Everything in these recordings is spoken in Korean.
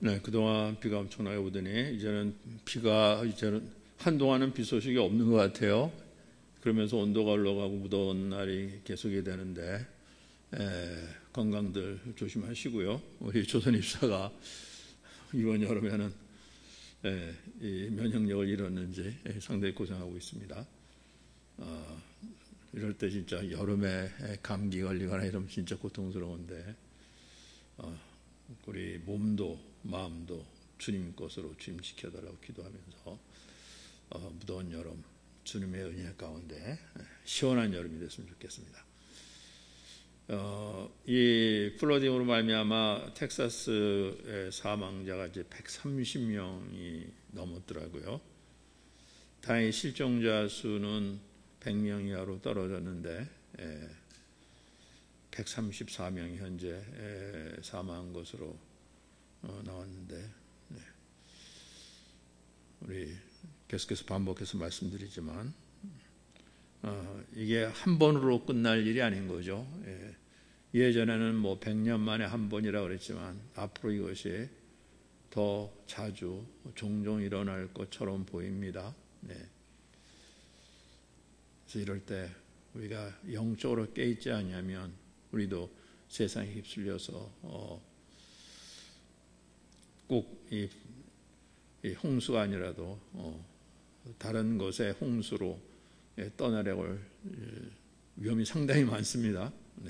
네, 그동안 비가 엄청나게 오더니 이제는 한동안은 비 소식이 없는 것 같아요. 그러면서 온도가 올라가고 무더운 날이 계속이 되는데 건강들 조심하시고요. 우리 조선 입사가 이번 여름에는 이 면역력을 잃었는지 상당히 고생하고 있습니다. 이럴 때 진짜 여름에 감기 걸리거나 이러면 진짜 고통스러운데 우리 몸도 마음도 주님 것으로 주님 지켜달라고 기도하면서 무더운 여름 주님의 은혜 가운데 시원한 여름이 됐으면 좋겠습니다. 이 플러딩으로 말미암아 텍사스의 사망자가 이제 130명이 넘었더라고요. 다행히 실종자 수는 100명 이하로 떨어졌는데 134명이 현재 사망한 것으로 나왔는데 우리 계속해서 반복해서 말씀드리지만 이게 한 번으로 끝날 일이 아닌 거죠. 예전에는 뭐 100년 만에 한 번이라고 그랬지만 앞으로 이것이 더 자주 종종 일어날 것처럼 보입니다. 그래서 이럴 때 우리가 영적으로 깨있지 않으면 우리도 세상에 휩쓸려서 꼭 이 홍수가 아니라도 다른 것의 홍수로 떠나려고 할 위험이 상당히 많습니다.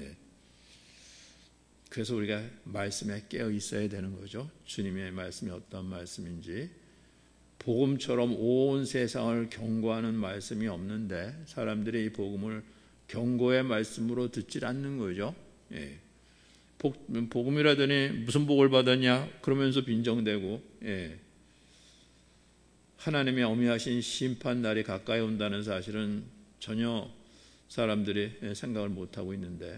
그래서 우리가 말씀에 깨어 있어야 되는 거죠. 주님의 말씀이 어떤 말씀인지. 복음처럼 온 세상을 경고하는 말씀이 없는데 사람들이 이 복음을 경고의 말씀으로 듣질 않는 거죠. 복음이라더니 무슨 복을 받았냐 그러면서 빈정대고 하나님의 엄미하신 심판 날이 가까이 온다는 사실은 전혀 사람들이 생각을 못하고 있는데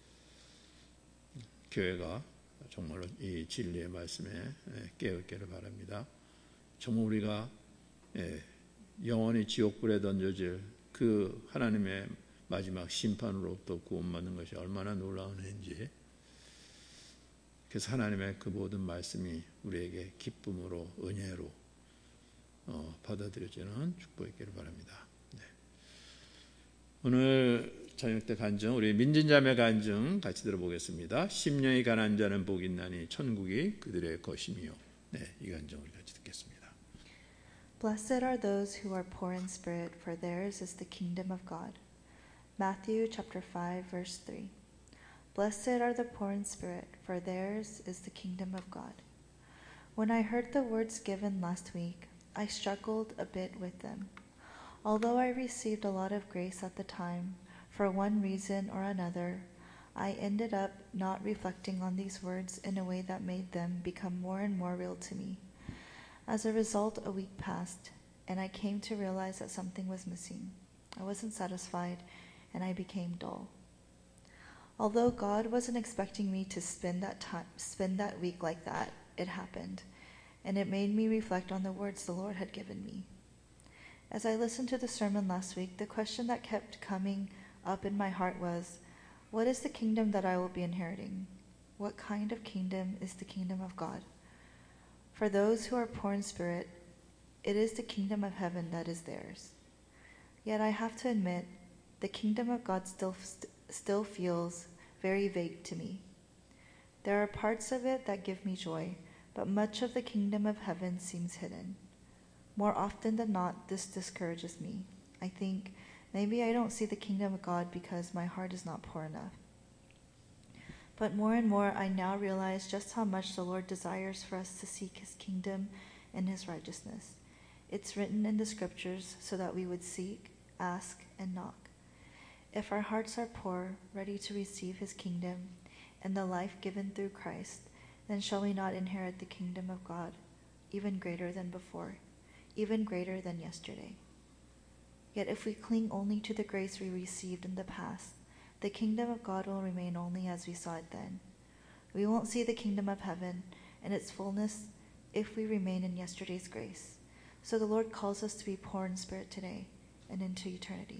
교회가 정말로 이 진리의 말씀에 깨어있기를 바랍니다. 정말 우리가 영원히 지옥불에 던져질 그 하나님의 마지막 심판으로부터 구원받는 것이 얼마나 놀라운 일인지, 그래서 하나님의 그 모든 말씀이 우리에게 기쁨으로 은혜로 받아들여지는 축복이기를 바랍니다. 오늘 저녁 때 간증, 우리 민진자매 간증 같이 들어보겠습니다. 심령이 가난한 자는 복이 있나니 천국이 그들의 것이며. 이 간증 우리 같이 듣겠습니다. Blessed are those who are poor in spirit, for theirs is the kingdom of God. Matthew chapter 5 verse 3. Blessed are the poor in spirit, for theirs is the kingdom of God. When I heard the words given last week, I struggled a bit with them. Although I received a lot of grace at the time, for one reason or another, I ended up not reflecting on these words in a way that made them become more and more real to me. As a result, a week passed, and I came to realize that something was missing. I wasn't satisfied, and I became dull. Although God wasn't expecting me to spend that week like that, it happened, and it made me reflect on the words the Lord had given me. As I listened to the sermon last week, the question that kept coming up in my heart was, what is the kingdom that I will be inheriting? What kind of kingdom is the kingdom of God? For those who are poor in spirit, it is the kingdom of heaven that is theirs. Yet I have to admit, the kingdom of God still feels very vague to me. There are parts of it that give me joy, but much of the kingdom of heaven seems hidden. More often than not, this discourages me. I think, maybe I don't see the kingdom of God because my heart is not poor enough. But more and more, I now realize just how much the Lord desires for us to seek His kingdom and His righteousness. It's written in the scriptures so that we would seek, ask, and knock. If our hearts are poor, ready to receive His kingdom and the life given through Christ, then shall we not inherit the kingdom of God, even greater than before, even greater than yesterday? Yet if we cling only to the grace we received in the past, the kingdom of God will remain only as we saw it then. We won't see the kingdom of heaven and its fullness if we remain in yesterday's grace. So the Lord calls us to be poor in spirit today and into eternity.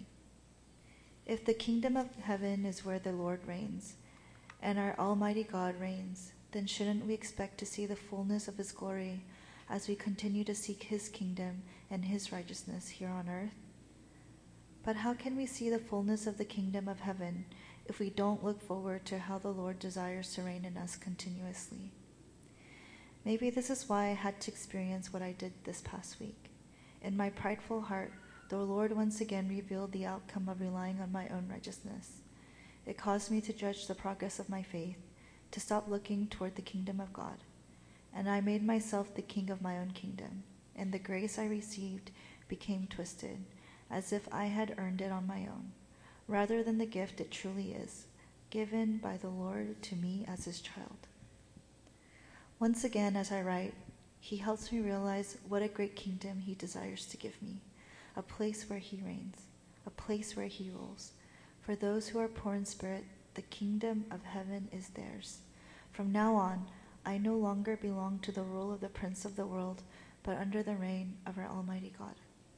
If the kingdom of heaven is where the Lord reigns, and our Almighty God reigns, then shouldn't we expect to see the fullness of his glory as we continue to seek his kingdom and his righteousness here on earth? But how can we see the fullness of the kingdom of heaven if we don't look forward to how the Lord desires to reign in us continuously? Maybe this is why I had to experience what I did this past week. In my prideful heart, the Lord once again revealed the outcome of relying on my own righteousness. It caused me to judge the progress of my faith, to stop looking toward the kingdom of God. And I made myself the king of my own kingdom, and the grace I received became twisted, as if I had earned it on my own, rather than the gift it truly is, given by the Lord to me as his child. Once again, as I write, he helps me realize what a great kingdom he desires to give me, a place where he reigns, a place where he rules. For those who are poor in spirit, the kingdom of heaven is theirs. From now on, I no longer belong to the rule of the prince of the world, but under the reign of our Almighty God.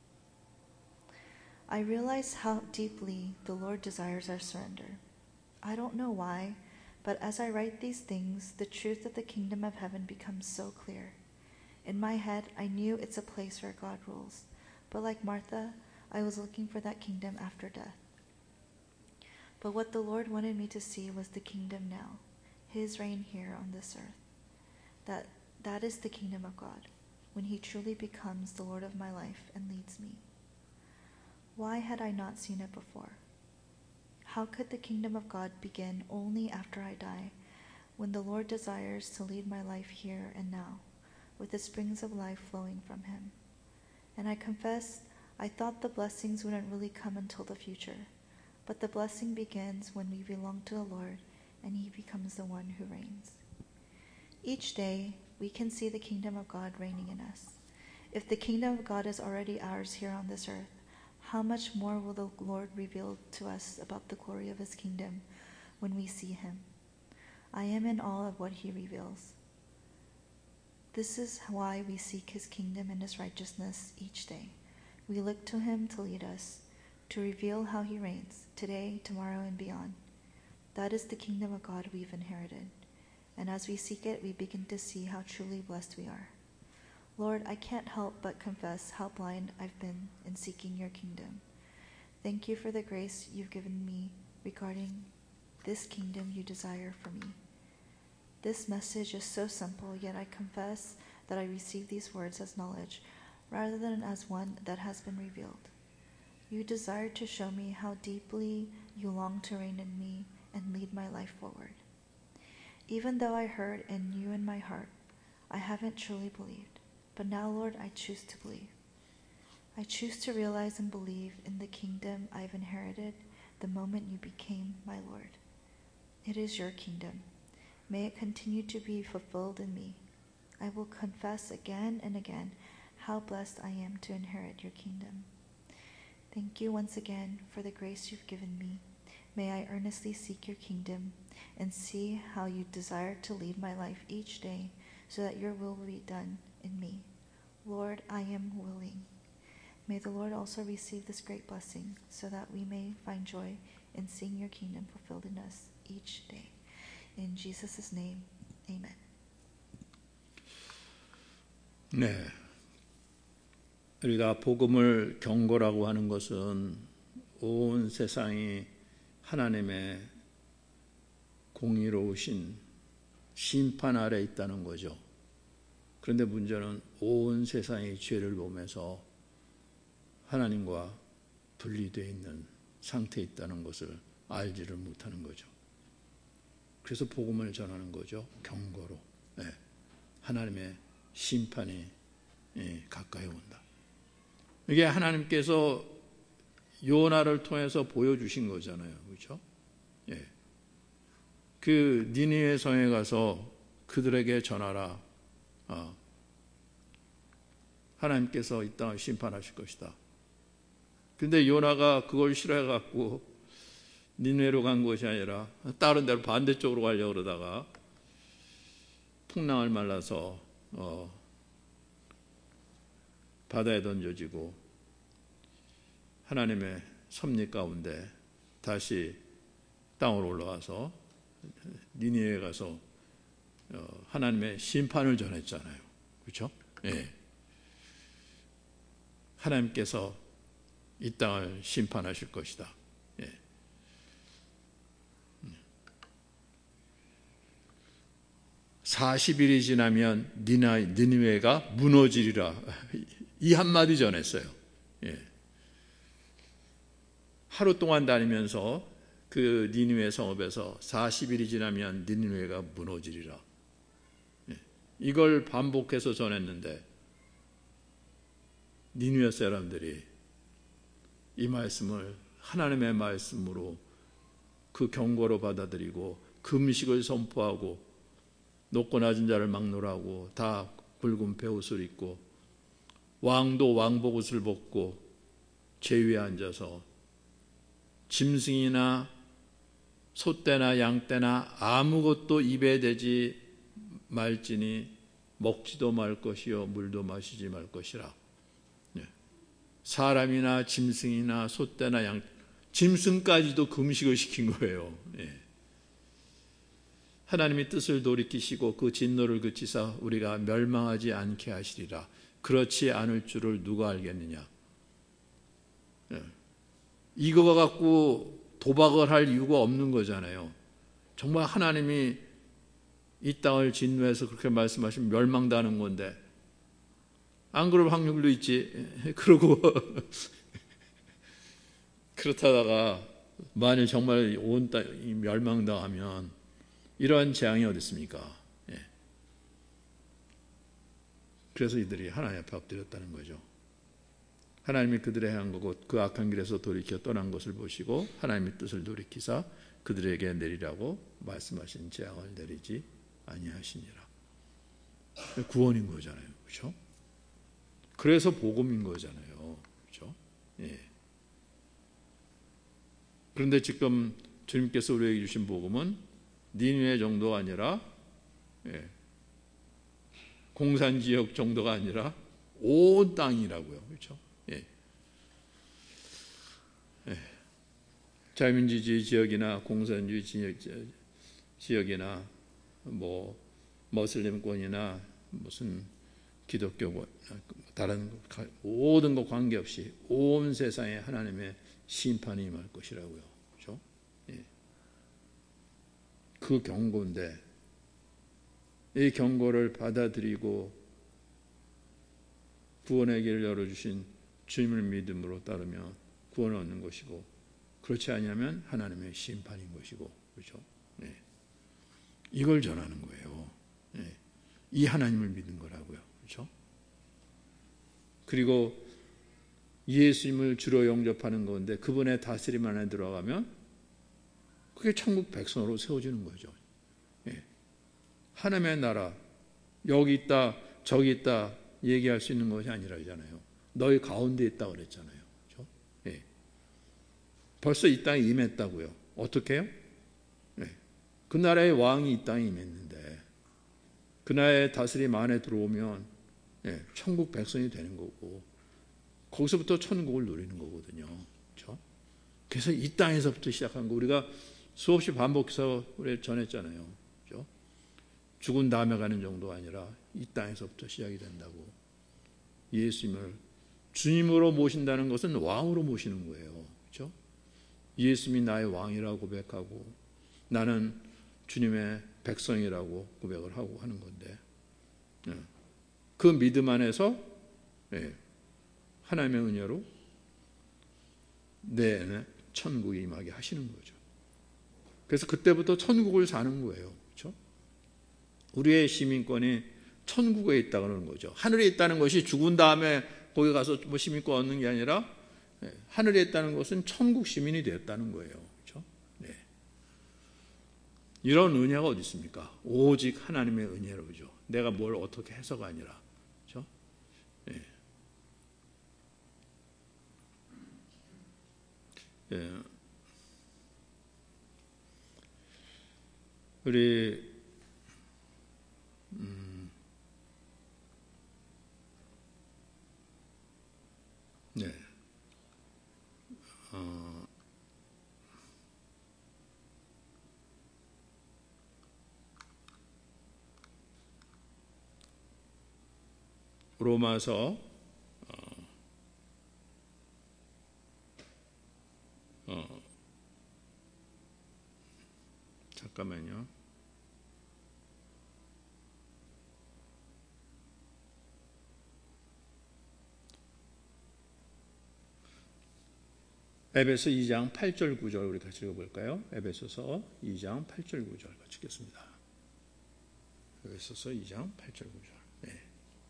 I realize how deeply the Lord desires our surrender. I don't know why, but as I write these things, the truth of the kingdom of heaven becomes so clear. In my head, I knew it's a place where God rules, but like Martha, I was looking for that kingdom after death. But what the Lord wanted me to see was the kingdom now, his reign here on this earth. That is the kingdom of God, when he truly becomes the Lord of my life and leads me. Why had I not seen it before? How could the kingdom of God begin only after I die, when the Lord desires to lead my life here and now, with the springs of life flowing from him? And I confess, I thought the blessings wouldn't really come until the future, but the blessing begins when we belong to the Lord and he becomes the one who reigns. Each day, we can see the kingdom of God reigning in us. If the kingdom of God is already ours here on this earth, how much more will the Lord reveal to us about the glory of his kingdom when we see him? I am in awe of what he reveals. This is why we seek his kingdom and his righteousness each day. We look to him to lead us, to reveal how he reigns, today, tomorrow, and beyond. That is the kingdom of God we've inherited. And as we seek it, we begin to see how truly blessed we are. Lord, I can't help but confess how blind I've been in seeking your kingdom. Thank you for the grace you've given me regarding this kingdom you desire for me. This message is so simple, yet I confess that I receive these words as knowledge, rather than as one that has been revealed. You desire to show me how deeply you long to reign in me and lead my life forward. Even though I heard and knew in my heart, I haven't truly believed. But now, Lord, I choose to believe. I choose to realize and believe in the kingdom I've inherited the moment you became my Lord. It is your kingdom. May it continue to be fulfilled in me. I will confess again and again how blessed I am to inherit your kingdom. Thank you once again for the grace you've given me. May I earnestly seek your kingdom and see how you desire to lead my life each day so that your will be done in me. Lord, I am willing. May the Lord also receive this great blessing so that we may find joy in seeing your kingdom fulfilled in us each day. In Jesus' name, amen. 네, 우리가 복음을 경고라고 하는 것은 온 세상이 하나님의 공의로우신 심판 아래 있다는 거죠. 그런데 문제는 온 세상이 죄를 보면서 하나님과 분리되어 있는 상태에 있다는 것을 알지를 못하는 거죠. 그래서 복음을 전하는 거죠. 경고로. 네. 하나님의 심판이 가까이 온다. 이게 하나님께서 요나를 통해서 보여주신 거잖아요. 그렇죠? 예. 그 니느웨 성에 가서 그들에게 전하라. 하나님께서 이 땅을 심판하실 것이다. 근데 요나가 그걸 싫어해갖고 니느웨로 간 것이 아니라 다른 데로 반대쪽으로 가려고 그러다가 풍랑을 말라서 바다에 던져지고 하나님의 섭리 가운데 다시 땅으로 올라가서 니느웨에 가서 하나님의 심판을 전했잖아요. 그렇죠? 예. 하나님께서 이 땅을 심판하실 것이다. 예. 40일이 지나면 니느웨가 무너지리라. 이 한마디 전했어요. 예. 하루 동안 다니면서 그 니느웨 성읍에서 40일이 지나면 니느웨가 무너지리라. 예. 이걸 반복해서 전했는데 니느웨 사람들이 이 말씀을 하나님의 말씀으로 그 경고로 받아들이고 금식을 선포하고 높고 낮은 자를 막론하고 다 붉은 베옷을 입고 왕도 왕복옷을 벗고 제위에 앉아서 짐승이나 소떼나 양떼나 아무것도 입에 대지 말지니 먹지도 말 것이요 물도 마시지 말 것이라. 사람이나 짐승이나 소떼나 양, 짐승까지도 금식을 시킨 거예요. 하나님의 뜻을 돌이키시고 그 진노를 그치사 우리가 멸망하지 않게 하시리라. 그렇지 않을 줄을 누가 알겠느냐. 이거 갖고 도박을 할 이유가 없는 거잖아요. 정말 하나님이 이 땅을 진노해서 그렇게 말씀하시면 멸망당하는 건데 안 그럴 확률도 있지. 그러고 그렇다다가 만일 정말 온 땅이 멸망당하면 이러한 재앙이 어디 있습니까? 예. 그래서 이들이 하나님 앞에 엎드렸다는 거죠. 하나님이 그들의 행한 거고 그 악한 길에서 돌이켜 떠난 것을 보시고 하나님의 뜻을 돌이키사 그들에게 내리라고 말씀하신 재앙을 내리지 아니하시니라. 구원인 거잖아요. 그렇죠? 그래서 복음인 거잖아요. 그렇죠? 예. 그런데 지금 주님께서 우리에게 주신 복음은 니느웨 정도가 아니라 공산지역 정도가 아니라 온 땅이라고요. 그렇죠? 예. 예. 자유민주주의 지역이나 공산주의 지역이나 뭐 머슬림권이나 무슨 기독교권 다른 모든 것 관계없이 온 세상에 하나님의 심판이 임할 것이라고요. 그렇죠? 예. 그 경고인데 이 경고를 받아들이고 구원의 길을 열어주신 주님을 믿음으로 따르면 구원을 얻는 것이고 그렇지 않으면 하나님의 심판인 것이고 그렇죠? 예. 이걸 전하는 거예요. 예. 이 하나님을 믿는 거라고요. 그렇죠? 그리고 예수님을 주로 영접하는 건데 그분의 다스림 안에 들어가면 그게 천국 백성으로 세워지는 거죠. 예. 하나님의 나라 여기 있다 저기 있다 얘기할 수 있는 것이 아니라잖아요. 너희 가운데 있다 그랬잖아요. 그렇죠? 예. 벌써 이 땅에 임했다고요. 어떻게 해요? 예. 그 나라의 왕이 이 땅에 임했는데 그 나라의 다스림 안에 들어오면 천국 백성이 되는 거고 거기서부터 천국을 누리는 거거든요. 그렇죠? 그래서 이 땅에서부터 시작한 거 우리가 수없이 반복해서 우리 전했잖아요. 그렇죠? 죽은 다음에 가는 정도가 아니라 이 땅에서부터 시작이 된다고. 예수님을 주님으로 모신다는 것은 왕으로 모시는 거예요. 그렇죠? 예수님이 나의 왕이라고 고백하고 나는 주님의 백성이라고 고백을 하고 하는 건데 그 믿음 안에서 하나님의 은혜로 내 안에 천국이 임하게 하시는 거죠. 그래서 그때부터 천국을 사는 거예요. 그렇죠? 우리의 시민권이 천국에 있다고 하는 거죠. 하늘에 있다는 것이 죽은 다음에 거기 가서 뭐 시민권 얻는 게 아니라 하늘에 있다는 것은 천국 시민이 되었다는 거예요. 그렇죠? 네. 이런 은혜가 어디 있습니까? 오직 하나님의 은혜로죠. 내가 뭘 어떻게 해서가 아니라. 그렇죠? 네. 예. 우리 네. 로마서 잠깐만요. 에베소 2장 8절 9절 우리 같이 읽어볼까요? 에베소서 2장 8절 9절 같이 읽겠습니다. 에베소서 2장 8절 9절. 네.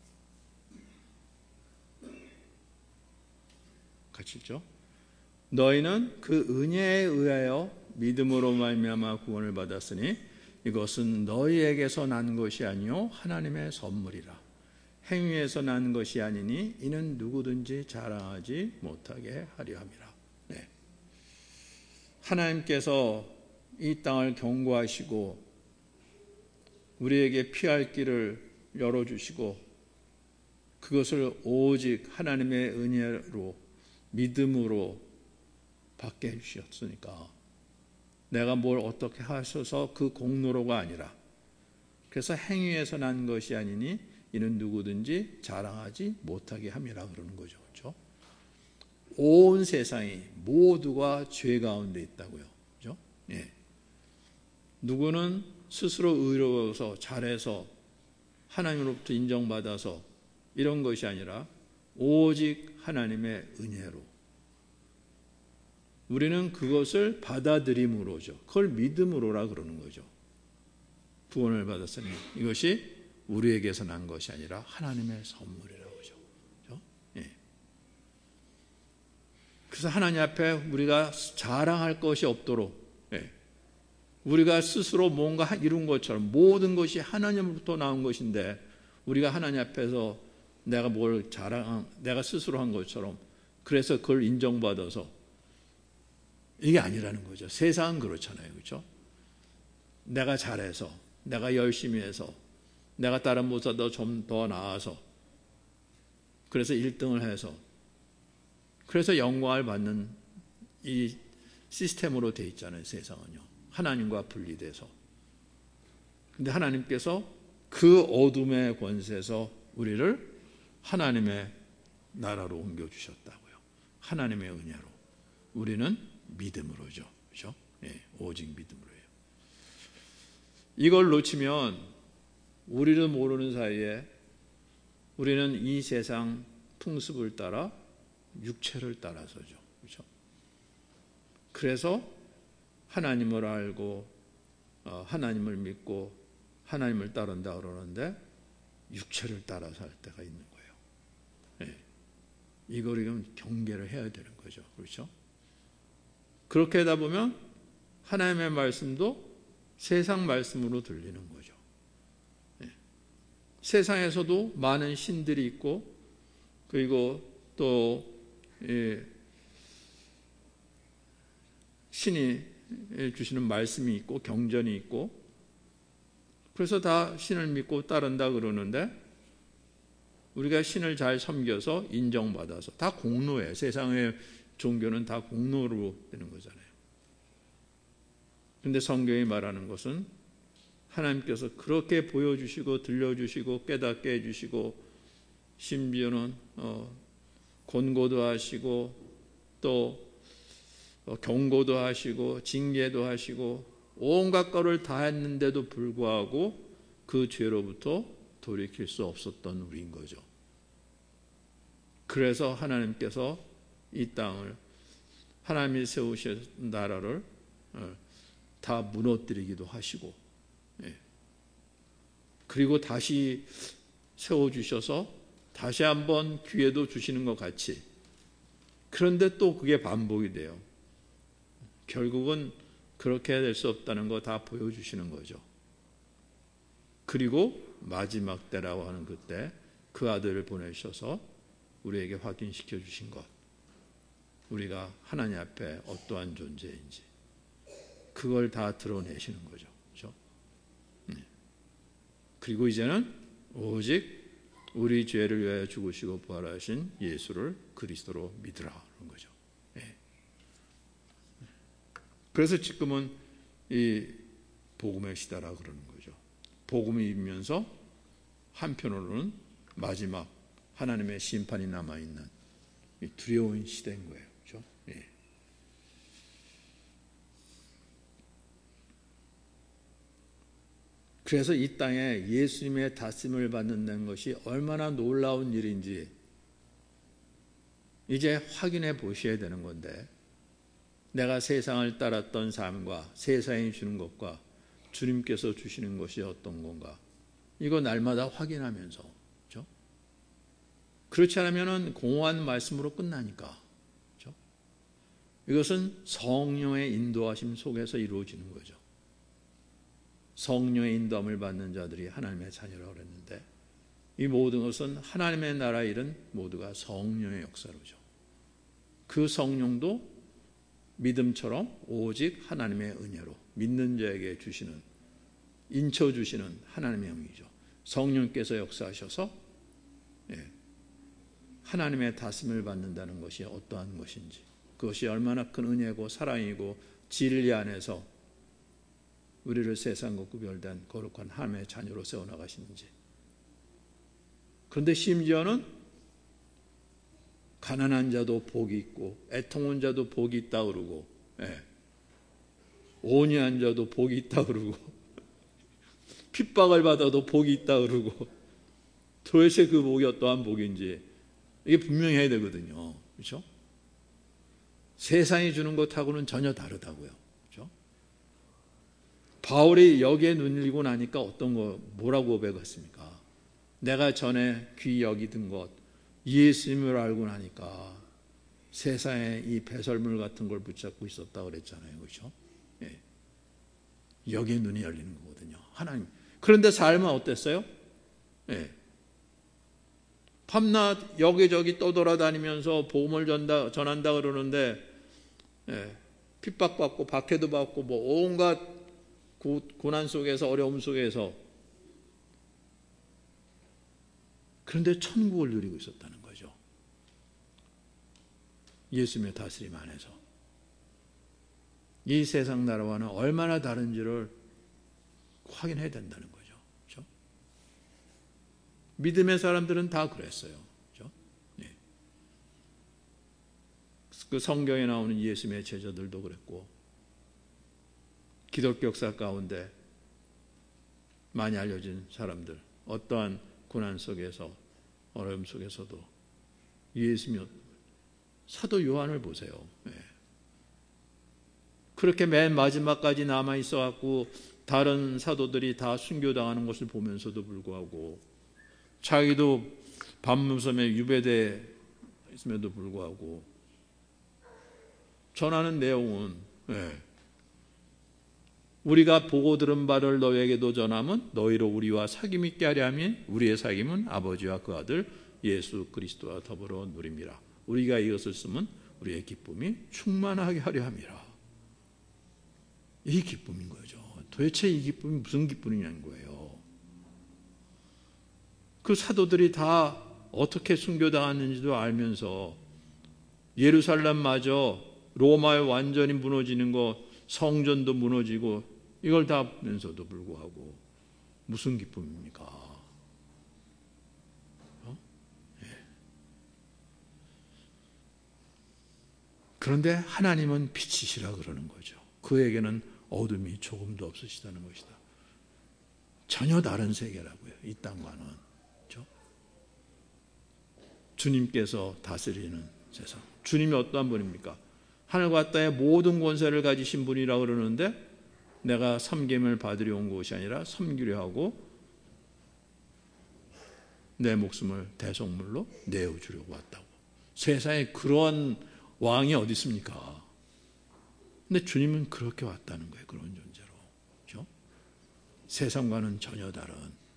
같이 읽죠. 너희는 그 은혜에 의하여 믿음으로 말미암아 구원을 받았으니 이것은 너희에게서 난 것이 아니요 하나님의 선물이라. 행위에서 난 것이 아니니 이는 누구든지 자랑하지 못하게 하려 함이라. 네. 하나님께서 이 땅을 경고하시고 우리에게 피할 길을 열어주시고 그것을 오직 하나님의 은혜로 믿음으로 받게 해주셨으니까 내가 뭘 어떻게 하셔서 그 공로로가 아니라 그래서 행위에서 난 것이 아니니 이는 누구든지 자랑하지 못하게 함이라 그러는 거죠. 그렇죠? 온 세상이 모두가 죄 가운데 있다고요. 그렇죠? 예. 누구는 스스로 의로워서 잘해서 하나님으로부터 인정받아서 이런 것이 아니라 오직 하나님의 은혜로 우리는 그것을 받아들임으로죠. 그걸 믿음으로라 그러는 거죠. 구원을 받았으니 이것이 우리에게서 난 것이 아니라 하나님의 선물이라고 하죠. 그렇죠? 예. 그래서 하나님 앞에 우리가 자랑할 것이 없도록 우리가 스스로 뭔가 이룬 것처럼 모든 것이 하나님으로부터 나온 것인데 우리가 하나님 앞에서 내가 뭘 내가 스스로 한 것처럼 그래서 그걸 인정받아서 이게 아니라는 거죠. 세상은 그렇잖아요. 그렇죠? 내가 잘해서 내가 열심히 해서 내가 다른 보다 좀 더 나아서 그래서 1등을 해서 그래서 영광을 받는 이 시스템으로 돼 있잖아요. 세상은요. 하나님과 분리돼서. 근데 하나님께서 그 어둠의 권세에서 우리를 하나님의 나라로 옮겨주셨다고요. 하나님의 은혜로. 우리는 믿음으로죠. 그렇죠? 예, 오직 믿음으로예요. 이걸 놓치면 우리를 모르는 사이에 우리는 이 세상 풍습을 따라 육체를 따라서죠. 그렇죠? 그래서 하나님을 알고 하나님을 믿고 하나님을 따른다 그러는데 육체를 따라서 할 때가 있는 거예요. 네. 이걸 우리가 경계를 해야 되는 거죠. 그렇죠? 그렇게 하다 보면 하나님의 말씀도 세상 말씀으로 들리는 거죠. 네. 세상에서도 많은 신들이 있고 그리고 또 신이 주시는 말씀이 있고 경전이 있고 그래서 다 신을 믿고 따른다 그러는데 우리가 신을 잘 섬겨서 인정받아서 다 공로예요. 세상의 종교는 다 공로로 되는 거잖아요. 그런데 성경이 말하는 것은 하나님께서 그렇게 보여주시고 들려주시고 깨닫게 해주시고 심지어는 권고도 하시고 또 경고도 하시고 징계도 하시고 온갖 것을 다 했는데도 불구하고 그 죄로부터 돌이킬 수 없었던 우리인 거죠. 그래서 하나님께서 이 땅을 하나님이 세우신 나라를 다 무너뜨리기도 하시고 그리고 다시 세워주셔서 다시 한번 기회도 주시는 것 같이 그런데 또 그게 반복이 돼요. 결국은 그렇게 될 수 없다는 거 다 보여주시는 거죠. 그리고 마지막 때라고 하는 그때 그 아들을 보내셔서 우리에게 확인시켜 주신 것 우리가 하나님 앞에 어떠한 존재인지 그걸 다 드러내시는 거죠. 그렇죠? 그리고 이제는 오직 우리 죄를 위하여 죽으시고 부활하신 예수를 그리스도로 믿으라 하는 거죠. 그래서 지금은 이 복음의 시대라 그러는 거죠. 복음이면서 한편으로는 마지막 하나님의 심판이 남아있는 두려운 시대인 거예요. 그렇죠? 예. 그래서 이 땅에 예수님의 다스림을 받는다는 것이 얼마나 놀라운 일인지 이제 확인해 보셔야 되는 건데, 내가 세상을 따랐던 삶과 세상이 주는 것과 주님께서 주시는 것이 어떤 건가, 이거 날마다 확인하면서, 그렇죠? 그렇지 않으면 공허한 말씀으로 끝나니까, 그렇죠? 이것은 성령의 인도하심 속에서 이루어지는 거죠. 성령의 인도함을 받는 자들이 하나님의 자녀라고 그랬는데, 이 모든 것은 하나님의 나라 일은 모두가 성령의 역사로죠. 그 성령도 믿음처럼 오직 하나님의 은혜로 믿는 자에게 주시는, 인쳐 주시는 하나님의 영이죠. 성령께서 역사하셔서 하나님의 다스림을 받는다는 것이 어떠한 것인지, 그것이 얼마나 큰 은혜고 사랑이고 진리 안에서 우리를 세상과 구별된 거룩한 하나님의 자녀로 세워나가시는지. 그런데 심지어는 가난한 자도 복이 있고 애통한 자도 복이 있다 그러고, 온유한 자도 복이 있다 그러고, 핍박을 받아도 복이 있다 그러고, 도대체 그 복이 어떠한 복인지 이게 분명히 해야 되거든요. 그렇죠? 세상이 주는 것하고는 전혀 다르다고요. 그렇죠? 바울이 여기에 눈일고 나니까 어떤 거, 뭐라고 고백했습니까? 내가 전에 귀히 여기던 것, 예수님을 알고 나니까 세상에 이 배설물 같은 걸 붙잡고 있었다 그랬잖아요. 그렇죠? 예. 여기에 눈이 열리는 거거든요. 하나님. 그런데 삶은 어땠어요? 예. 밤낮 여기저기 떠돌아다니면서 복음을 전한다 그러는데, 핍박받고 박해도 받고 뭐 온갖 고난 속에서, 어려움 속에서, 그런데 천국을 누리고 있었다는 거죠. 예수님의 다스림 안에서. 이 세상 나라와는 얼마나 다른지를 확인해야 된다는 거죠. 그렇죠? 믿음의 사람들은 다 그랬어요. 그렇죠? 네. 그 성경에 나오는 예수님의 제자들도 그랬고, 기독교 역사 가운데 많이 알려진 사람들, 어떠한 고난 속에서, 어려움 속에서도 예수님이, 사도 요한을 보세요. 그렇게 맨 마지막까지 남아있어 갖고 다른 사도들이 다 순교당하는 것을 보면서도 불구하고, 자기도 밤무섬에 유배돼 있음에도 불구하고 전하는 내용은, 우리가 보고 들은 바를 너에게도 전하면 너희로 우리와 사귐 있게 하려 함이 우리의 사귐은 아버지와 그 아들 예수 그리스도와 더불어 누림이라. 우리가 이것을 쓰면 우리의 기쁨이 충만하게 하려 함이라. 이 기쁨인 거죠. 도대체 이 기쁨이 무슨 기쁨이냐는 거예요. 그 사도들이 다 어떻게 순교당했는지도 알면서, 예루살렘마저 로마에 완전히 무너지는 거, 성전도 무너지고 이걸 다 보면서도 불구하고 무슨 기쁨입니까? 그런데 하나님은 빛이시라 그러는 거죠. 그에게는 어둠이 조금도 없으시다는 것이다. 전혀 다른 세계라고요. 이 땅과는. 그렇죠? 주님께서 다스리는 세상. 주님이 어떠한 분입니까? 하늘과 땅의 모든 권세를 가지신 분이라고 그러는데, 내가 섬김을 받으려 온 것이 아니라 섬기려 하고 내 목숨을 대속물로 내어주려고 왔다고. 세상에 그런 왕이 어디 있습니까? 근데 주님은 그렇게 왔다는 거예요. 그런 존재로. 그렇죠? 세상과는 전혀 다른.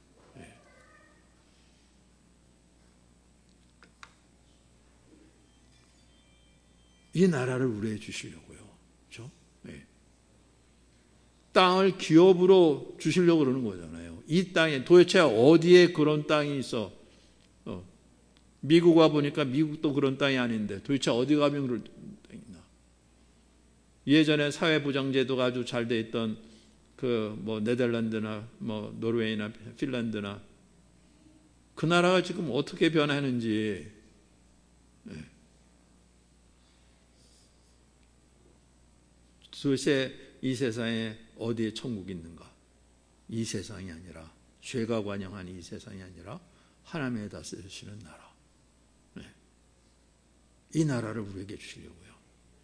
이 나라를 우리에게 주시려고요. 그렇죠? 땅을 기업으로 주시려고 그러는 거잖아요. 이 땅에 도대체 어디에 그런 땅이 있어? 미국 와보니까 미국도 그런 땅이 아닌데 도대체 어디 가면 그런 땅이 있나? 예전에 사회보장제도가 아주 잘 돼 있던 그 뭐 네덜란드나 뭐 노르웨이나 핀란드나 그 나라가 지금 어떻게 변하는지, 도대체 이 세상에 어디에 천국이 있는가? 이 세상이 아니라, 죄가 관영한 이 세상이 아니라 하나님의 다스리시는 나라. 이 나라를 우리에게 주시려고요.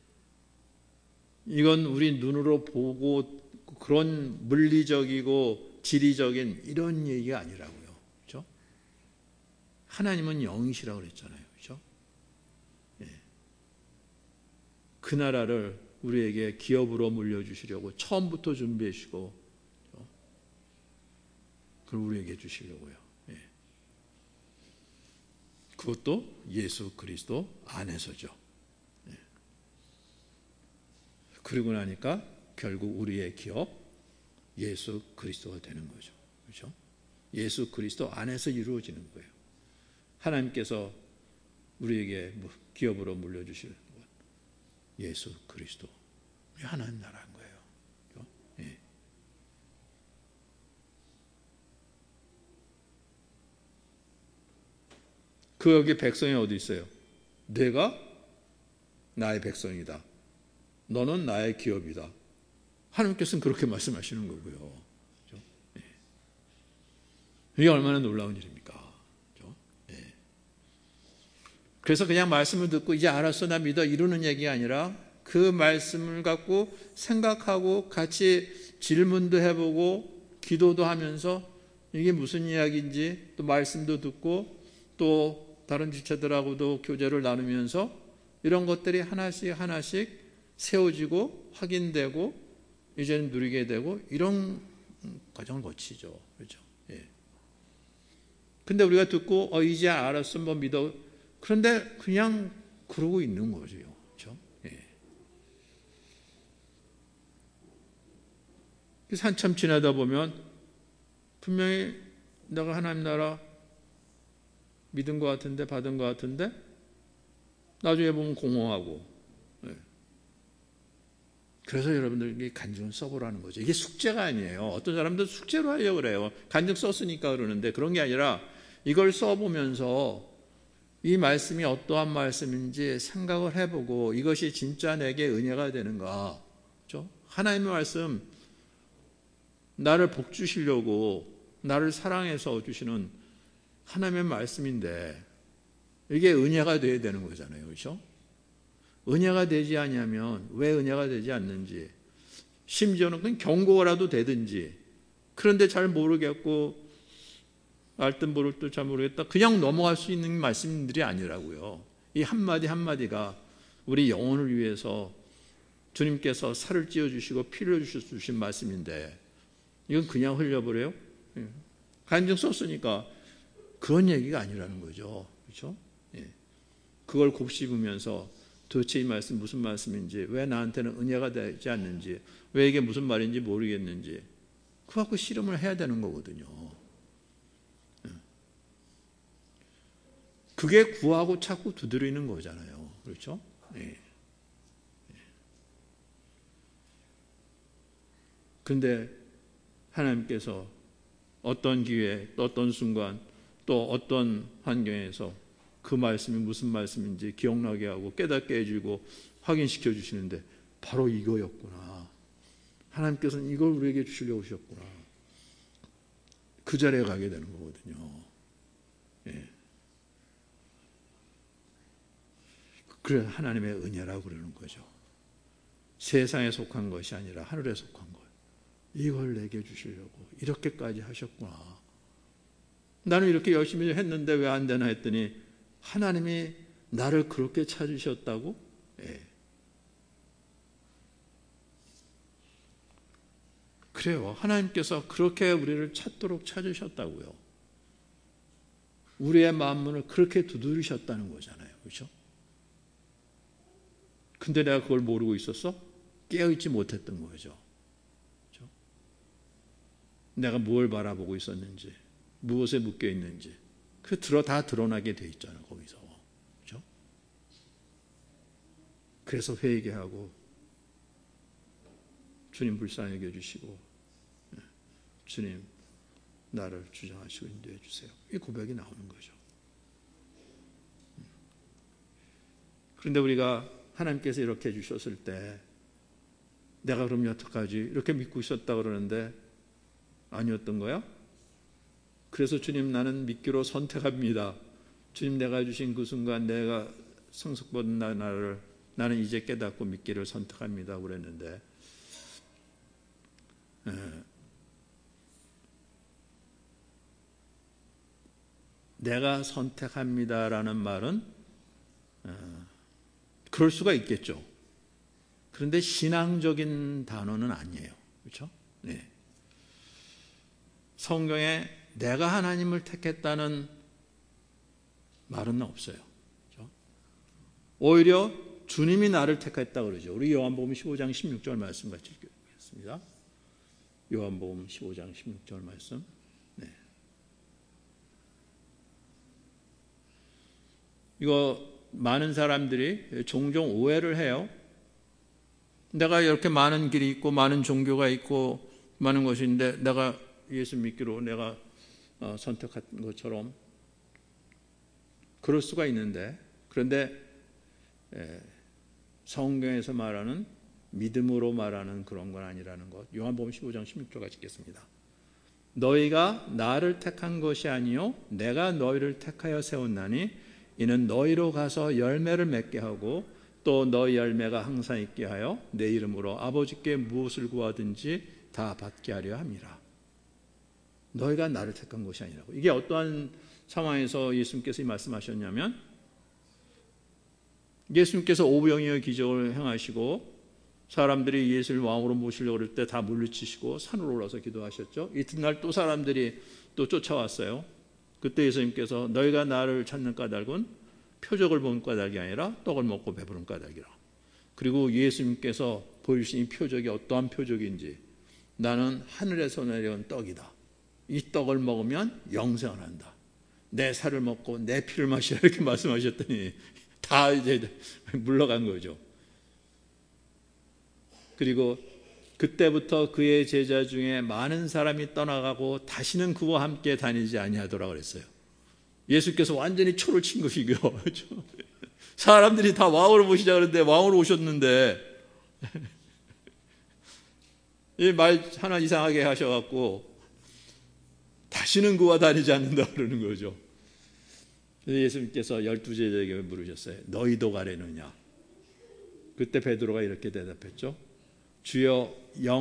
이건 우리 눈으로 보고 그런 물리적이고 지리적인 이런 얘기가 아니라고요. 그렇죠? 하나님은 영이시라고 그랬잖아요. 그렇죠? 그 나라를 우리에게 기업으로 물려주시려고 처음부터 준비해 주시고, 그걸 우리에게 주시려고요. 그것도 예수 그리스도 안에서죠. 그러고 나니까 결국 우리의 기업 예수 그리스도가 되는 거죠. 그렇죠? 예수 그리스도 안에서 이루어지는 거예요. 하나님께서 우리에게 기업으로 물려주실 것, 예수 그리스도, 하나님 나라인 거예요. 그렇죠? 그 여기 백성이 어디 있어요? 내가 나의 백성이다. 너는 나의 기업이다. 하나님께서는 그렇게 말씀하시는 거고요. 그렇죠? 이게 얼마나 놀라운 일입니까? 그렇죠? 그래서 그냥 말씀을 듣고 이제 알았어 나 믿어 이러는 얘기가 아니라 그 말씀을 갖고 생각하고 같이 질문도 해보고 기도도 하면서 이게 무슨 이야기인지 또 말씀도 듣고 또 다른 지체들하고도 교제를 나누면서 이런 것들이 하나씩 하나씩 세워지고 확인되고 이제는 누리게 되고 이런 과정을 거치죠. 그렇죠? 근데 우리가 듣고 이제 알았어 뭐 믿어. 그런데 그냥 그러고 있는 거죠. 그렇죠? 한참 지나다 보면 분명히 내가 하나님 나라 믿은 것 같은데 받은 것 같은데 나중에 보면 공허하고. 그래서 여러분들이 간증을 써보라는 거죠. 이게 숙제가 아니에요. 어떤 사람들 숙제로 하려고 그래요. 간증 썼으니까 그러는데 그런 게 아니라 이걸 써보면서 이 말씀이 어떠한 말씀인지 생각을 해보고 이것이 진짜 내게 은혜가 되는가. 그렇죠? 하나님의 말씀, 나를 복 주시려고 나를 사랑해서 주시는 하나님의 말씀인데 이게 은혜가 돼야 되는 거잖아요. 그렇죠? 은혜가 되지 않으면 왜 은혜가 되지 않는지, 심지어는 그냥 경고라도 되든지, 그런데 잘 모르겠고 알 듯 모를 듯 잘 모르겠다 그냥 넘어갈 수 있는 말씀들이 아니라고요. 이 한마디 한마디가 우리 영혼을 위해서 주님께서 살을 찌어주시고 피를 주신 말씀인데 이건 그냥 흘려버려요? 간증 썼으니까 그런 얘기가 아니라는 거죠. 그렇죠? 그걸 곱씹으면서 도대체 이 말씀 무슨 말씀인지, 왜 나한테는 은혜가 되지 않는지, 왜 이게 무슨 말인지 모르겠는지 그거 갖고 실험을 해야 되는 거거든요. 그게 구하고 찾고 두드리는 거잖아요. 그렇죠? 그런데 하나님께서 어떤 기회, 어떤 순간, 또 어떤 환경에서 그 말씀이 무슨 말씀인지 기억나게 하고 깨닫게 해주고 확인시켜 주시는데 바로 이거였구나. 하나님께서는 이걸 우리에게 주시려고 하셨구나. 그 자리에 가게 되는 거거든요. 그래 하나님의 은혜라고 그러는 거죠. 세상에 속한 것이 아니라 하늘에 속한 것. 이걸 내게 주시려고 이렇게까지 하셨구나. 나는 이렇게 열심히 했는데 왜 안 되나 했더니 하나님이 나를 그렇게 찾으셨다고? 그래요. 하나님께서 그렇게 우리를 찾도록 찾으셨다고요. 우리의 마음문을 그렇게 두드리셨다는 거잖아요. 그렇죠? 근데 내가 그걸 모르고 있었어? 깨어있지 못했던 거죠. 그렇죠? 내가 뭘 바라보고 있었는지, 무엇에 묶여 있는지, 다 드러나게 돼 있잖아요. 거기서. 그렇죠? 그래서 회개하고 주님 불쌍히 여겨주시고, 주님 나를 주장하시고 인도해 주세요. 이 고백이 나오는 거죠. 그런데 우리가 하나님께서 이렇게 해주셨을 때 내가 그럼 어떡하지? 이렇게 믿고 있었다 그러는데 아니었던 거야? 그래서 주님 나는 믿기로 선택합니다. 주님 내가 주신 그 순간 내가 성숙받은 나는 이제 깨닫고 믿기를 선택합니다 그랬는데 내가 선택합니다라는 말은 그럴 수가 있겠죠. 그런데 신앙적인 단어는 아니에요. 그렇죠? 네. 성경에 내가 하나님을 택했다는 말은 없어요. 그렇죠? 오히려 주님이 나를 택했다 그러죠. 우리 요한복음 15장 16절 말씀 같이 읽겠습니다. 요한복음 15장 16절 말씀. 네. 이거 많은 사람들이 종종 오해를 해요. 내가 이렇게 많은 길이 있고 많은 종교가 있고 많은 것인데 내가 예수 믿기로 내가 선택한 것처럼 그럴 수가 있는데 그런데 성경에서 말하는 믿음으로 말하는 그런 건 아니라는 것. 요한복음 15장 16절 같이 읽겠습니다. 너희가 나를 택한 것이 아니요 내가 너희를 택하여 세웠나니 이는 너희로 가서 열매를 맺게 하고 또 너희 열매가 항상 있게 하여 내 이름으로 아버지께 무엇을 구하든지 다 받게 하려 함이라. 너희가 나를 택한 것이 아니라고. 이게 어떠한 상황에서 예수님께서 말씀하셨냐면 예수님께서 오병이어 기적을 행하시고 사람들이 예수를 왕으로 모시려고 그럴 때 다 물리치시고 산으로 올라서 기도하셨죠. 이튿날 또 사람들이 또 쫓아왔어요. 그때 예수님께서 너희가 나를 찾는 까닭은 표적을 본 까닭이 아니라 떡을 먹고 배부른 까닭이라. 그리고 예수님께서 보여주신 이 표적이 어떠한 표적인지 나는 하늘에서 내려온 떡이다. 이 떡을 먹으면 영생을 한다. 내 살을 먹고 내 피를 마시라 이렇게 말씀하셨더니 다 이제 물러간 거죠. 그리고 그때부터 그의 제자 중에 많은 사람이 떠나가고 다시는 그와 함께 다니지 아니하더라 그랬어요. 예수께서 완전히 초를 친 것이고요. 사람들이 다 왕으로 모시자 그러는데 왕으로 오셨는데 이 말 하나 이상하게 하셔갖고 다시는 그와 다니지 않는다 그러는 거죠. 그래서 예수님께서 12제자에게 물으셨어요. 너희도 가려느냐? 그때 베드로가 이렇게 대답했죠. 주여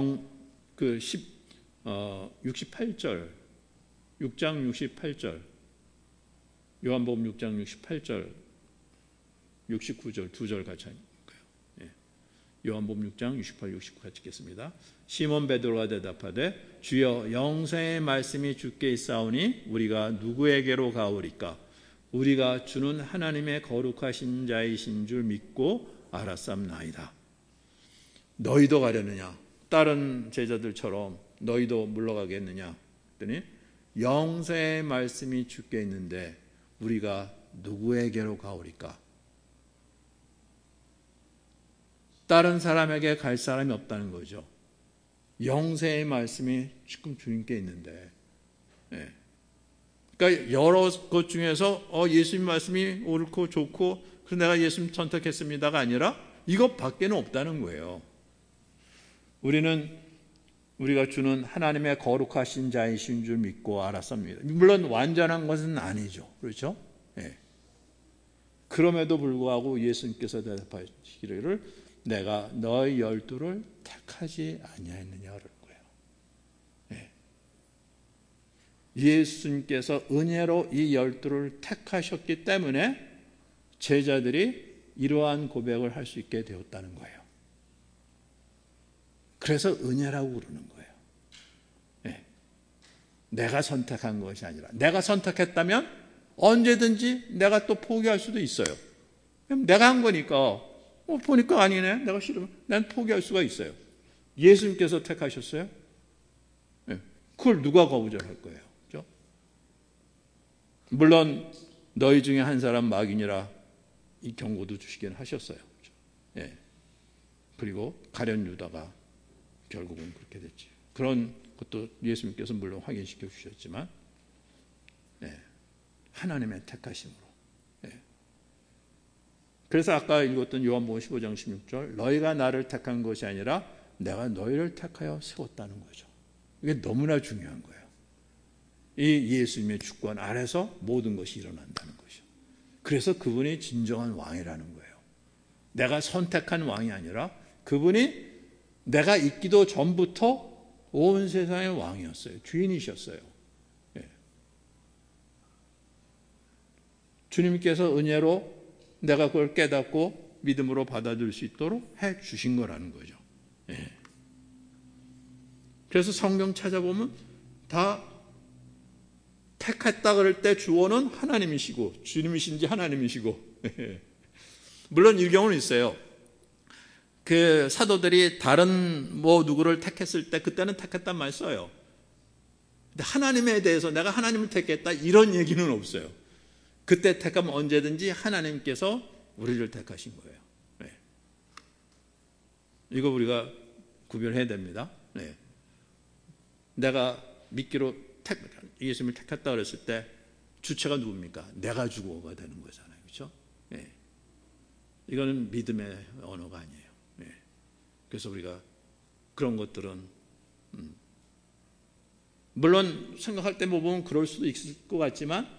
68절 6장 68절 요한복음 6장 68절 69절 두 절 같이 하니까요. 예. 요한복음 6장 68, 69 같이 읽겠습니다. 시몬 베드로가 대답하되 주여 영생의 말씀이 주께 있사오니 우리가 누구에게로 가오리까? 우리가 주는 하나님의 거룩하신 자이신 줄 믿고 알았삼나이다. 너희도 가려느냐? 다른 제자들처럼 너희도 물러가겠느냐? 그랬더니 영생의 말씀이 주께 있는데 우리가 누구에게로 가오리까? 다른 사람에게 갈 사람이 없다는 거죠. 영생의 말씀이 지금 주님께 있는데 예. 그러니까 여러 것 중에서 예수님 말씀이 옳고 좋고 그래서 내가 예수님 선택했습니다가 아니라 이것밖에는 없다는 거예요. 우리가 주는 하나님의 거룩하신 자이신 줄 믿고 알았습니다. 물론 완전한 것은 아니죠. 그렇죠? 예. 그럼에도 불구하고 예수님께서 대답하시기를 내가 너희 12를 택하지 아니하였느냐 그러는 거예요. 예. 예수님께서 은혜로 이 12를 택하셨기 때문에 제자들이 이러한 고백을 할 수 있게 되었다는 거예요. 그래서 은혜라고 그러는 거예요. 예. 내가 선택한 것이 아니라 내가 선택했다면 언제든지 내가 또 포기할 수도 있어요. 내가 한 거니까 보니까 아니네. 내가 싫으면 난 포기할 수가 있어요. 예수님께서 택하셨어요. 예. 그걸 누가 거부절할 거예요. 그렇죠? 물론 너희 중에 한 사람 마귀니라 이 경고도 주시긴 하셨어요. 그렇죠? 예. 그리고 가룟 유다가 결국은 그렇게 됐지. 그런 것도 예수님께서 물론 확인시켜 주셨지만 하나님의 택하심으로. 그래서 아까 읽었던 요한복음 15장 16절 너희가 나를 택한 것이 아니라 내가 너희를 택하여 세웠다는 거죠. 이게 너무나 중요한 거예요. 이 예수님의 주권 아래서 모든 것이 일어난다는 것이죠. 그래서 그분이 진정한 왕이라는 거예요. 내가 선택한 왕이 아니라 그분이 내가 있기도 전부터 온 세상의 왕이었어요. 주인이셨어요. 주님께서 은혜로 내가 그걸 깨닫고 믿음으로 받아들일 수 있도록 해 주신 거라는 거죠. 그래서 성경 찾아보면 다 택했다 그럴 때 주어는 하나님이시고 주님이신지 하나님이시고 물론 이 경우는 있어요. 그 사도들이 다른 누구를 택했을 때 그때는 택했단 말 써요. 근데 하나님에 대해서 내가 하나님을 택했다 이런 얘기는 없어요. 그때 택하면 언제든지 하나님께서 우리를 택하신 거예요. 이거 우리가 구별해야 됩니다. 내가 믿기로 예수님을 택했다 그랬을 때 주체가 누굽니까? 내가 주어가 되는 거잖아요. 그렇죠? 이거는 믿음의 언어가 아니에요. 그래서 우리가 그런 것들은 물론 생각할 때 보면 그럴 수도 있을 것 같지만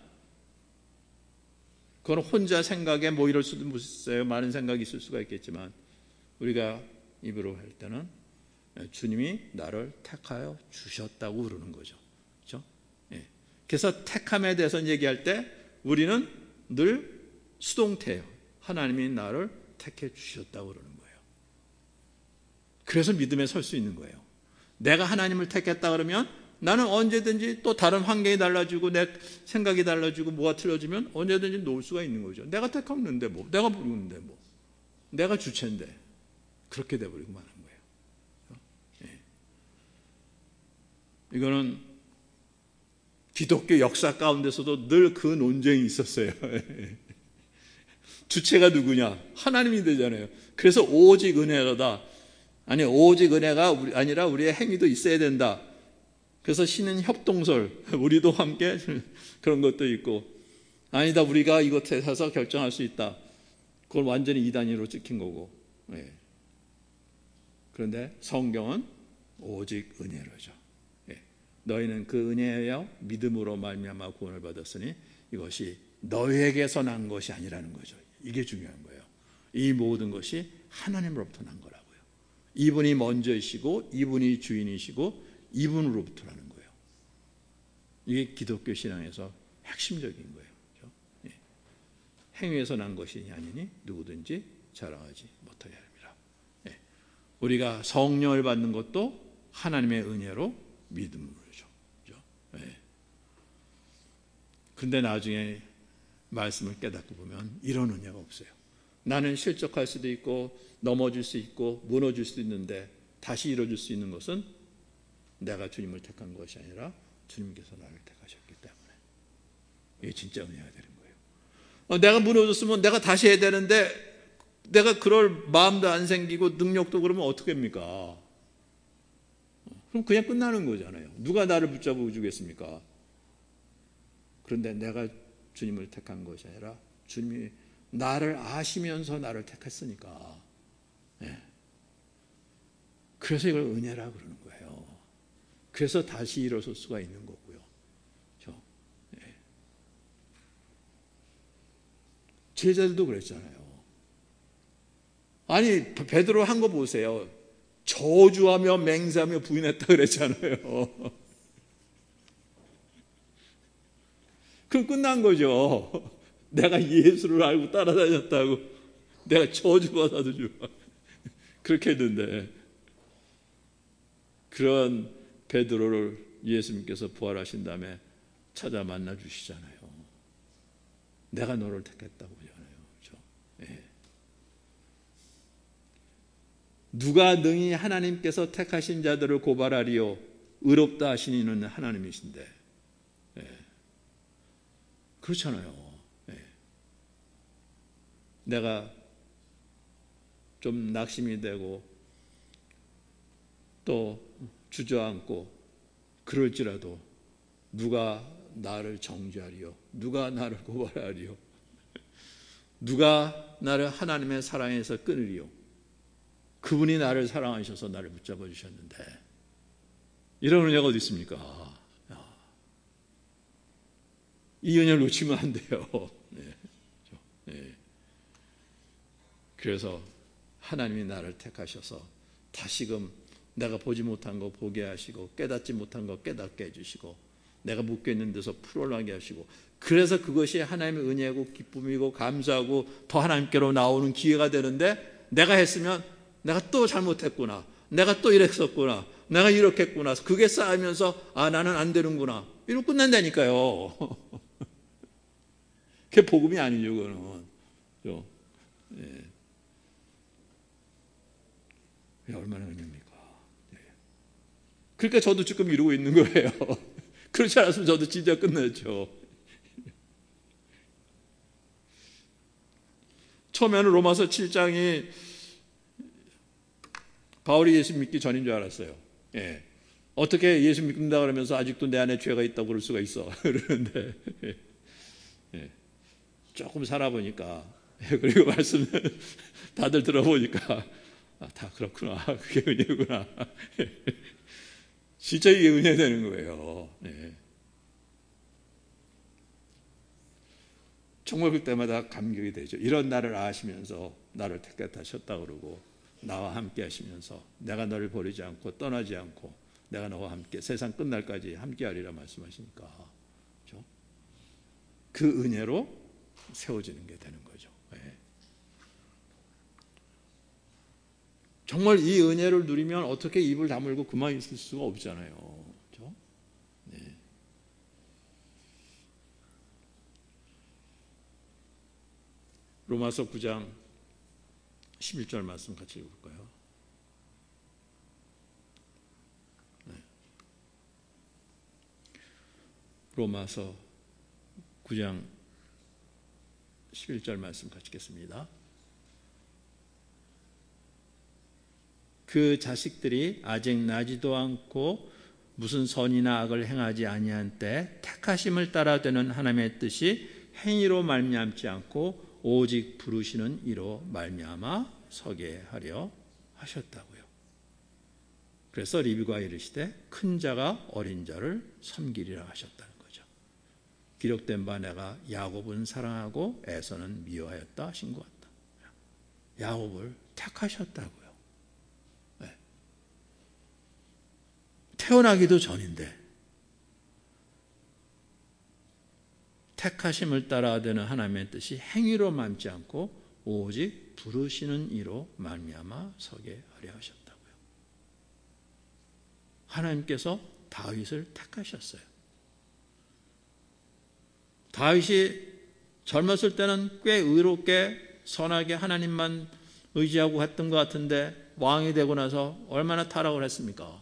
그건 혼자 생각에 이럴 수도 있어요. 많은 생각이 있을 수가 있겠지만 우리가 입으로 할 때는 주님이 나를 택하여 주셨다고 그러는 거죠. 그렇죠? 그래서 택함에 대해서 얘기할 때 우리는 늘 수동태예요. 하나님이 나를 택해 주셨다고 그러는 거예요. 그래서 믿음에 설 수 있는 거예요. 내가 하나님을 택했다 그러면 나는 언제든지 또 다른 환경이 달라지고 내 생각이 달라지고 뭐가 틀어지면 언제든지 놓을 수가 있는 거죠. 내가 택했는데 내가 부르는데 내가 주체인데 그렇게 돼버리고 마는 거예요. 이거는 기독교 역사 가운데서도 늘 그 논쟁이 있었어요. 주체가 누구냐? 하나님이 되잖아요. 그래서 오직 은혜로다. 아니 오직 은혜가 아니라 우리의 행위도 있어야 된다. 그래서 신은 협동설, 우리도 함께 그런 것도 있고 아니다 우리가 이것에 서서 결정할 수 있다. 그건 완전히 이단위로 찍힌 거고. 그런데 성경은 오직 은혜로죠. 너희는 그 은혜여 믿음으로 말미암아 구원을 받았으니 이것이 너희에게서 난 것이 아니라는 거죠. 이게 중요한 거예요. 이 모든 것이 하나님으로부터 난 거라고요. 이분이 먼저이시고 이분이 주인이시고 이분으로부터라는 거예요. 이게 기독교 신앙에서 핵심적인 거예요. 그렇죠? 행위에서 난 것이 아니니 누구든지 자랑하지 못하게 합니다. 우리가 성령을 받는 것도 하나님의 은혜로 믿음으로죠. 그런데 나중에 말씀을 깨닫고 보면 이런 은혜가 없어요. 나는 실족할 수도 있고 넘어질 수 있고 무너질 수도 있는데 다시 일어줄 수 있는 것은 내가 주님을 택한 것이 아니라 주님께서 나를 택하셨기 때문에 이게 진짜 은혜가 되는 거예요. 내가 무너졌으면 내가 다시 해야 되는데 내가 그럴 마음도 안 생기고 능력도 그러면 어떻게 합니까? 그럼 그냥 끝나는 거잖아요. 누가 나를 붙잡아 주겠습니까? 그런데 내가 주님을 택한 것이 아니라 주님이 나를 아시면서 나를 택했으니까. 그래서 이걸 은혜라 그러는 거예요. 그래서 다시 일어설 수가 있는 거고요. 그렇죠? 제자들도 그랬잖아요. 아니 베드로 한 거 보세요. 저주하며 맹세하며 부인했다 그랬잖아요. 그럼 끝난 거죠. 내가 예수를 알고 따라다녔다고 내가 저주받아도 좋아. 그렇게 했는데 그런 베드로를 예수님께서 부활하신 다음에 찾아 만나 주시잖아요. 내가 너를 택했다고 하잖아요. 그렇죠? 누가 능히 하나님께서 택하신 자들을 고발하리요 의롭다 하시니는 하나님이신데 그렇잖아요. 내가 좀 낙심이 되고 또 주저앉고 그럴지라도 누가 나를 정죄하리요? 누가 나를 고발하리요? 누가 나를 하나님의 사랑에서 끊으리요? 그분이 나를 사랑하셔서 나를 붙잡아 주셨는데 이런 은혜가 어디 있습니까? 이 은혜를 놓치면 안 돼요. 네. 그래서 하나님이 나를 택하셔서 다시금 내가 보지 못한 거 보게 하시고 깨닫지 못한 거 깨닫게 해주시고 내가 묶여있는 데서 풀어나게 하시고 그래서 그것이 하나님의 은혜고 기쁨이고 감사하고 더 하나님께로 나오는 기회가 되는데 내가 했으면 내가 또 잘못했구나. 내가 또 이랬었구나. 내가 이렇게 했구나. 그게 쌓이면서 나는 안 되는구나. 이러고 끝난다니까요. 그게 복음이 아니죠. 그거는. 얼마나 은혜입니까? 그러니까 저도 지금 이러고 있는 거예요. 그렇지 않았으면 저도 진짜 끝냈죠. 처음에는 로마서 7장이 바울이 예수 믿기 전인 줄 알았어요. 어떻게 예수 믿는다 그러면서 아직도 내 안에 죄가 있다고 그럴 수가 있어. 그러는데 조금 살아보니까 그리고 말씀 다들 들어보니까 다 그렇구나. 그게 은혜구나. 진짜 이게 은혜 되는 거예요. 정말 그때마다 감격이 되죠. 이런 나를 아시면서 나를 택하셨다 그러고 나와 함께 하시면서 내가 너를 버리지 않고 떠나지 않고 내가 너와 함께 세상 끝날까지 함께 하리라 말씀하시니까 그렇죠? 그 은혜로 세워지는 게 되는 거죠. 정말 이 은혜를 누리면 어떻게 입을 다물고 그만 있을 수가 없잖아요. 그렇죠? 로마서 9장 11절 말씀 같이 읽을까요? 로마서 9장 11절 말씀 같이 읽겠습니다. 그 자식들이 아직 나지도 않고 무슨 선이나 악을 행하지 아니한 때 택하심을 따라 되는 하나님의 뜻이 행위로 말미암지 않고 오직 부르시는 이로 말미암아 서게 하려 하셨다고요. 그래서 리브가 이르시되 큰 자가 어린 자를 섬기리라 하셨다는 거죠. 기록된 바 내가 야곱은 사랑하고 에서는 미워하였다 하신 것 같다. 야곱을 택하셨다고요. 태어나기도 전인데 택하심을 따라 되는 하나님의 뜻이 행위로 맘지 않고 오직 부르시는 이로 말미암아 서게 하려 하셨다고요. 하나님께서 다윗을 택하셨어요. 다윗이 젊었을 때는 꽤 의롭게 선하게 하나님만 의지하고 했던 것 같은데 왕이 되고 나서 얼마나 타락을 했습니까?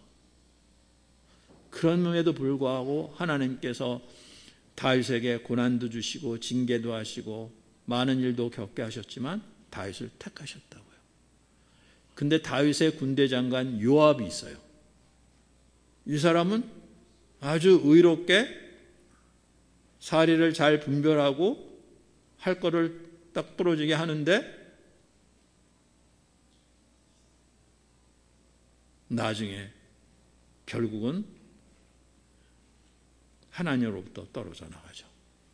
그럼에도 불구하고 하나님께서 다윗에게 고난도 주시고 징계도 하시고 많은 일도 겪게 하셨지만 다윗을 택하셨다고요. 근데 다윗의 군대 장관 요압이 있어요. 이 사람은 아주 의롭게 사리를 잘 분별하고 할 거를 딱 부러지게 하는데 나중에 결국은 하나님으로부터 떨어져 나가죠.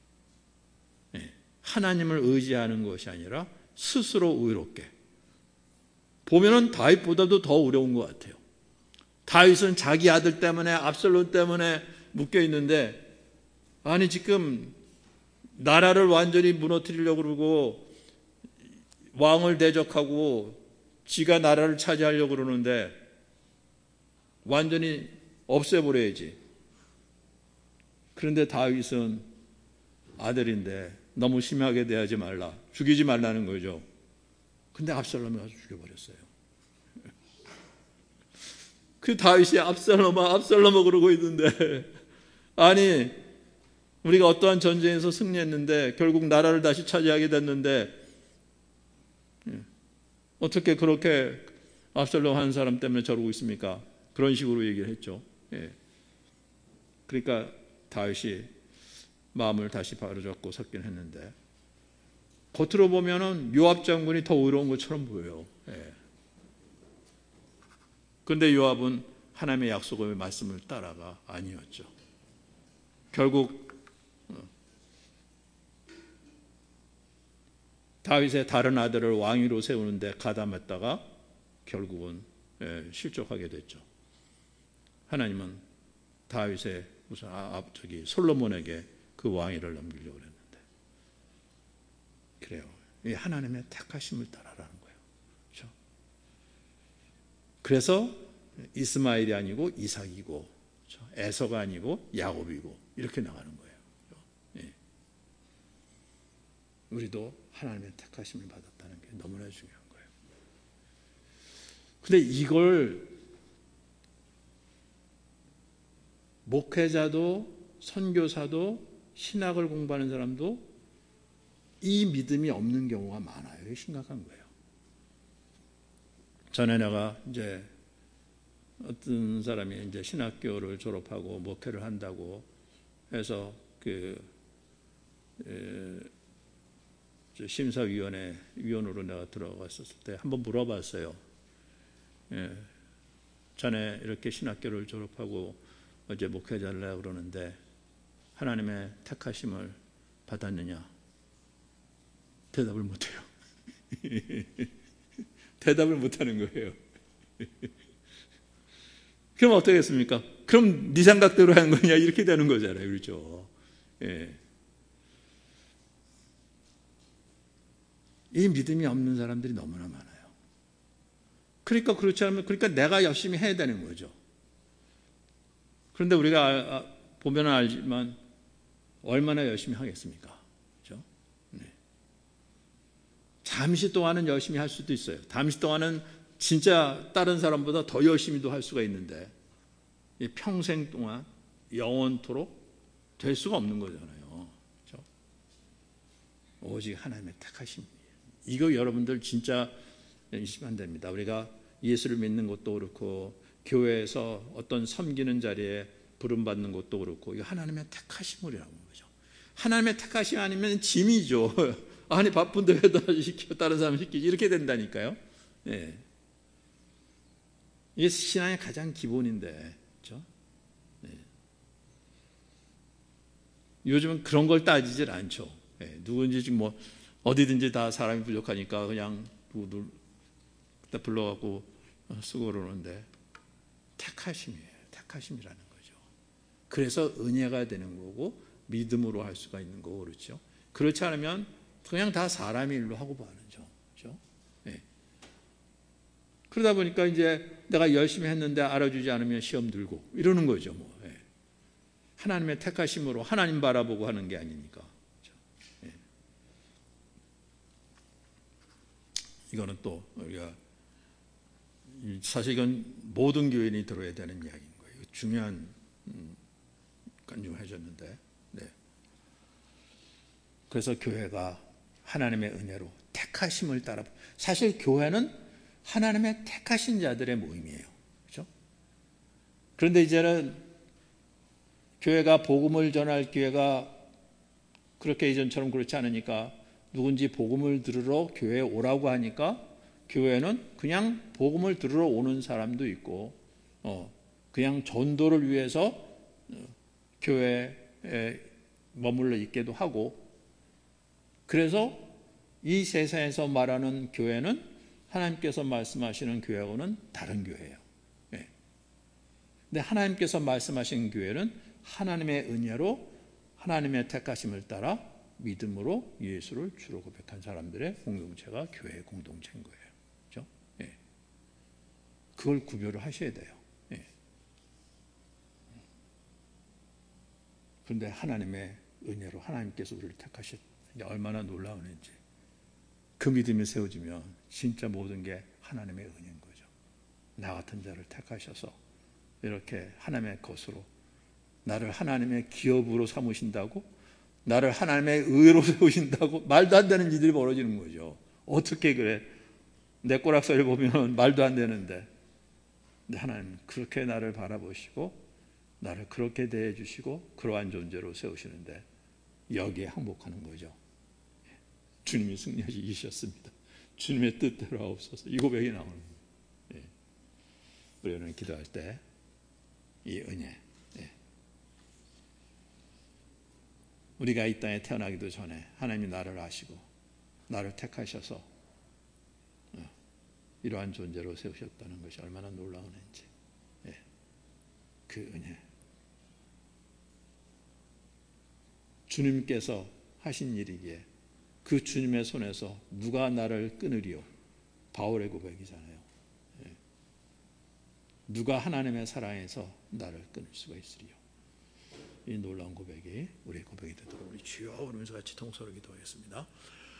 하나님을 의지하는 것이 아니라 스스로 의롭게. 보면은 다윗보다도 더 어려운 것 같아요. 다윗은 자기 아들 때문에 압살롬 때문에 묶여 있는데 아니 지금 나라를 완전히 무너뜨리려고 그러고 왕을 대적하고 지가 나라를 차지하려고 그러는데 완전히 없애버려야지. 그런데 다윗은 아들인데 너무 심하게 대하지 말라. 죽이지 말라는 거죠. 근데 압살롬이 가서 죽여버렸어요. 그 다윗이 압살롬아 그러고 있는데 아니 우리가 어떠한 전쟁에서 승리했는데 결국 나라를 다시 차지하게 됐는데 어떻게 그렇게 압살롬 한 사람 때문에 저러고 있습니까? 그런 식으로 얘기를 했죠. 그러니까 다윗이 마음을 다시 바로잡고 섰긴 했는데 겉으로 보면은 요압 장군이 더 의로운 것처럼 보여요. 그런데 요압은 하나님의 약속의 말씀을 따라가 아니었죠. 결국 다윗의 다른 아들을 왕위로 세우는데 가담했다가 결국은 실족하게 됐죠. 하나님은 다윗의 우선 솔로몬에게 그 왕위를 넘기려고 했는데 그래요. 이 하나님의 택하심을 따라라는 거예요. 그렇죠? 그래서 이스마엘이 아니고 이삭이고 그렇죠? 에서가 아니고 야곱이고 이렇게 나가는 거예요. 우리도 하나님의 택하심을 받았다는 게 너무나 중요한 거예요. 근데 이걸 목회자도 선교사도 신학을 공부하는 사람도 이 믿음이 없는 경우가 많아요. 이게 심각한 거예요. 전에 내가 이제 어떤 사람이 이제 신학교를 졸업하고 목회를 한다고 해서 심사위원회 위원으로 내가 들어갔었을 때 한번 물어봤어요. 자네 이렇게 신학교를 졸업하고 어제 목회자를 하려고 그러는데 하나님의 택하심을 받았느냐? 대답을 못해요. 대답을 못하는 거예요. 그럼 어떻게 했습니까? 그럼 네 생각대로 하는 거냐? 이렇게 되는 거잖아요. 그렇죠? 이 믿음이 없는 사람들이 너무나 많아요. 그러니까 그렇지 않으면 그러니까 내가 열심히 해야 되는 거죠. 그런데 우리가 보면 알지만 얼마나 열심히 하겠습니까? 그렇죠? 잠시 동안은 열심히 할 수도 있어요. 잠시 동안은 진짜 다른 사람보다 더 열심히도 할 수가 있는데 평생 동안 영원토록 될 수가 없는 거잖아요. 그렇죠? 오직 하나님의 택하심이에요. 이거 여러분들 진짜 인식하면 안 됩니다. 우리가 예수를 믿는 것도 그렇고 교회에서 어떤 섬기는 자리에 부름받는 것도 그렇고 이거 하나님의 택하심이라고 하는 거죠. 하나님의 택하심 아니면 짐이죠. 아니 바쁜데 왜 시켜 다른 사람 시키지 이렇게 된다니까요. 이게 신앙의 가장 기본인데 그렇죠? 요즘은 그런 걸 따지질 않죠. 누군지 지금 뭐 어디든지 다 사람이 부족하니까 그냥 누구 불러갖고 쓰고 그러는데 택하심이에요. 택하심이라는 거죠. 그래서 은혜가 되는 거고 믿음으로 할 수가 있는 거고 그렇죠. 그렇지 않으면 그냥 다 사람의 일로 하고 마는죠. 그렇죠? 그러다 보니까 이제 내가 열심히 했는데 알아주지 않으면 시험 들고 이러는 거죠. 뭐. 하나님의 택하심으로 하나님 바라보고 하는 게 아니니까. 이거는 또 우리가 사실 이건 모든 교인이 들어야 되는 이야기인 거예요. 중요한 간증해줬는데, 그래서 교회가 하나님의 은혜로 택하심을 따라 사실 교회는 하나님의 택하신 자들의 모임이에요. 그렇죠? 그런데 이제는 교회가 복음을 전할 기회가 그렇게 이전처럼 그렇지 않으니까 누군지 복음을 들으러 교회에 오라고 하니까 교회는 그냥 복음을 들으러 오는 사람도 있고 그냥 전도를 위해서 교회에 머물러 있기도 하고 그래서 이 세상에서 말하는 교회는 하나님께서 말씀하시는 교회하고는 다른 교회예요. 근데 하나님께서 말씀하시는 교회는 하나님의 은혜로 하나님의 택하심을 따라 믿음으로 예수를 주로 고백한 사람들의 공동체가 교회의 공동체인 거예요. 그렇죠? 그걸 구별을 하셔야 돼요. 그런데 하나님의 은혜로 하나님께서 우리를 택하셨 얼마나 놀라운 은혜인지 그 믿음이 세워지면 진짜 모든 게 하나님의 은혜인 거죠. 나 같은 자를 택하셔서 이렇게 하나님의 것으로 나를 하나님의 기업으로 삼으신다고 나를 하나님의 의로 세우신다고 말도 안 되는 일들이 벌어지는 거죠. 어떻게 그래? 내 꼬락서리 보면 말도 안 되는데 근데 하나님 그렇게 나를 바라보시고 나를 그렇게 대해 주시고 그러한 존재로 세우시는데 여기에 항복하는 거죠. 주님이 승리하시 이기셨습니다. 주님의 뜻대로 하옵소서. 이 고백이 나오는 거예요. 우리는 기도할 때 이 은혜, 우리가 이 땅에 태어나기도 전에 하나님이 나를 아시고 나를 택하셔서 이러한 존재로 세우셨다는 것이 얼마나 놀라운지, 그 은혜, 주님께서 하신 일이기에 그 주님의 손에서 누가 나를 끊으리요? 바울의 고백이잖아요. 누가 하나님의 사랑에서 나를 끊을 수가 있으리요? 이 놀라운 고백이 우리의 고백이 되도록 우리 주여 그러면서 같이 통성으로 기도하겠습니다.